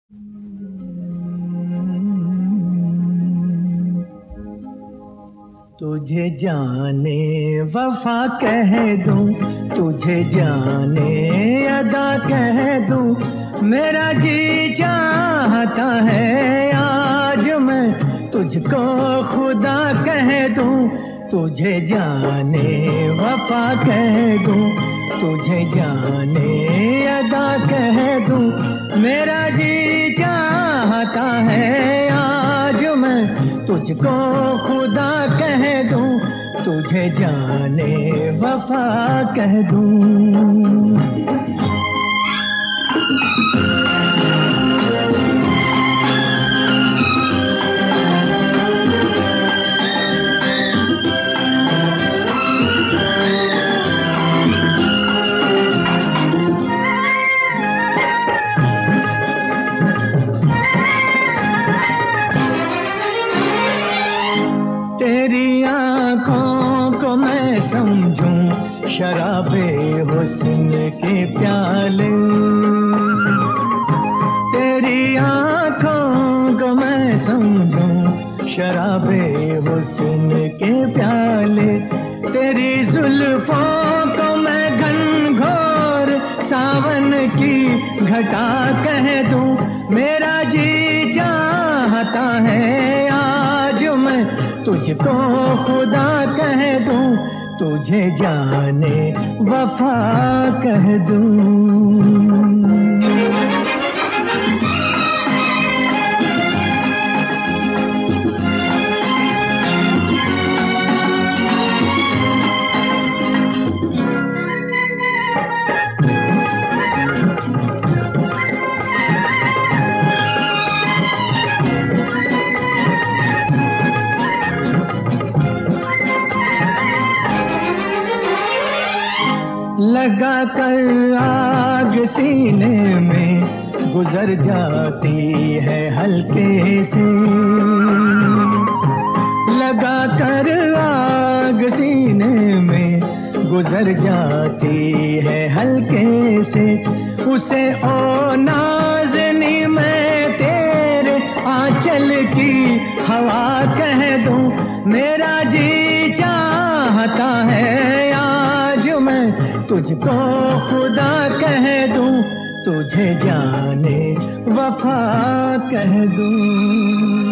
तुझे जाने वफा कह दूं, तुझे जाने अदा कह दूं, मेरा जी चाहता है आज मैं तुझको खुदा कह दूं। तुझे जाने वफा कह दूं, तुझे जाने अदा कह दूं, मेरा जी चाहता है आज मैं तुझको खुदा कह दूं। तुझे जाने वफा कह दूं। तेरी आँखों को मैं समझूं शराबे हुस्न के प्याले, तेरी आँखों को मैं समझूं शराबे हुस्न के प्याले, तेरी जुल्फों को मैं घनघोर सावन की घटा कह दूं। मेरा जी चाहता है आज मैं तुझको खुदा कह दूं। तुझे जाने वफा कह दूं। लगा कर आग सीने में गुजर जाती है हल्के से, लगा कर आग सीने में गुजर जाती है हल्के से, उसे ओ नाज़नी मैं तेरे आंचल की हवा कह दूं। मेरा जी चाहता है आज मैं तुझको खुदा कह दूं। तुझे जाने वफा कह दूं।